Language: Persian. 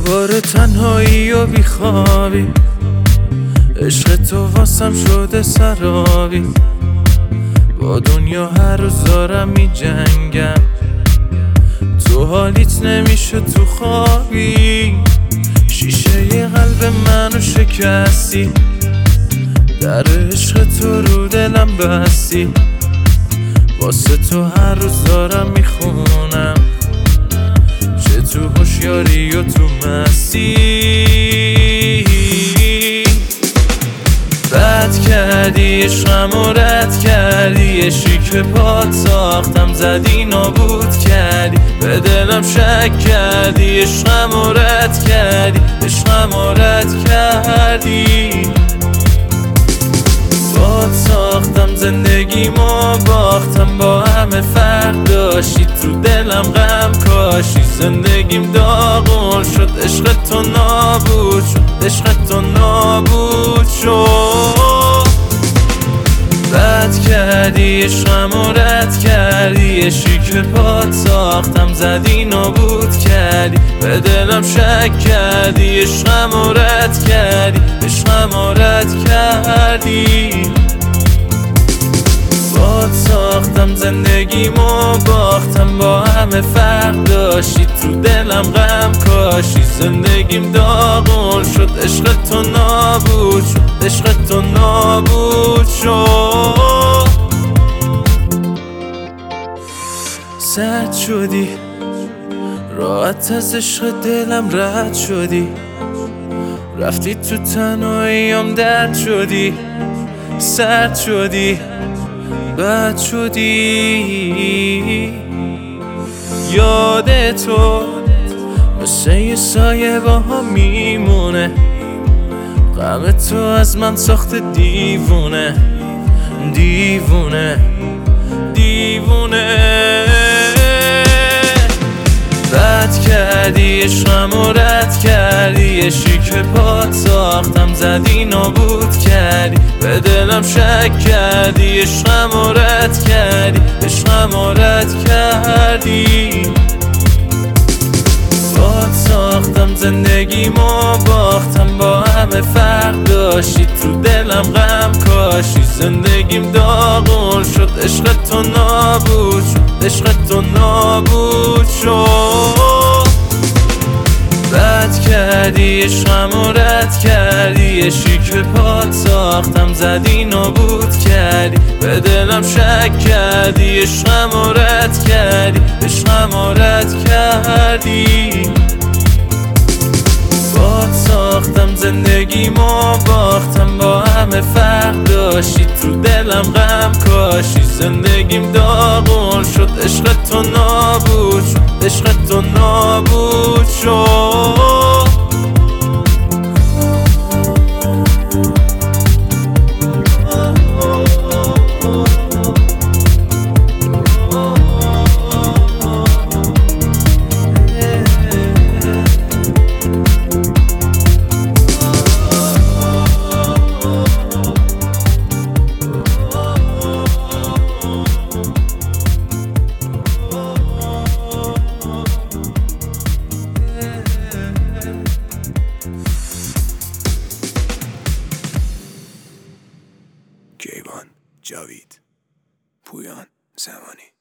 دوباره تنهایی و بیخوابی، عشق تو واسم شده سرابی. با دنیا هر روز دارم می جنگم، تو حالیت نمیشه تو خوابی. شیشه ی قلب منو شکستی، در عشق تو رو دلم بستی. واسه تو هر روز دارم میخونم، چه تو هوشیاری و تو مستی. بد کردی عشقم و رد کردی، عشقی که پات ساختم زدی نابود کردی. به دلم شک کردی، عشقم و رد کردی، عشقم و رد کردی. باد ساختم زندگیمو باختم، با همه فرق داشتی، تو دلم غم کاشی. زندگیم داغون شد، عشق تو نابود شد، عشق تو نابود شد. بد کردی عشقم و رد کردی، عشقی که پات ساختم زدی نابود کردی. به دلم شک کردی، عشقم و رد کردی، عشقم و رد کردی. باد ساختم زندگیمو باختم، با همه فرق داشتی، تو دلم غم کاشی. زندگیم داغون شد، عشق تو نابود شد، عشق تو نابود شد. سرد شدی، راحت از عشق دلم رد شدی. رفتی تو تنهاییم درد شدی، سرد شدی، بد شدی. یاد تو مثل یه سایه با هم میمونه، غم تو از من ساخته دیوونه، دیوونه، دیوونه. بد کردی عشقم و رد کردی، عشقی که پات ساختم زدی نابود کردی. به دلم شک کردی، عشقم و رد کردی، عشقم و رد کردی. باد ساختم زندگیمو باختم، با همه فرق داشتی، تو دلم غم کاشی. زندگیم داغون شد، عشق تو نابود شد، عشق تو نابود شد. بد کردی عشقم و رد کردی، عشقی که پات ساختم زدی نابود کردی. به دلم شک کردی، عشقم و رد کردی، عشقم و رد کردی. باد ساختم زندگیمو باختم، با همه فرق داشتی، تو دلم غم کاشی. زندگیم داغون شد، عشق تو نابود شد، عشق تو نابود شد. کیوان، جاوید، پویان، زمانی.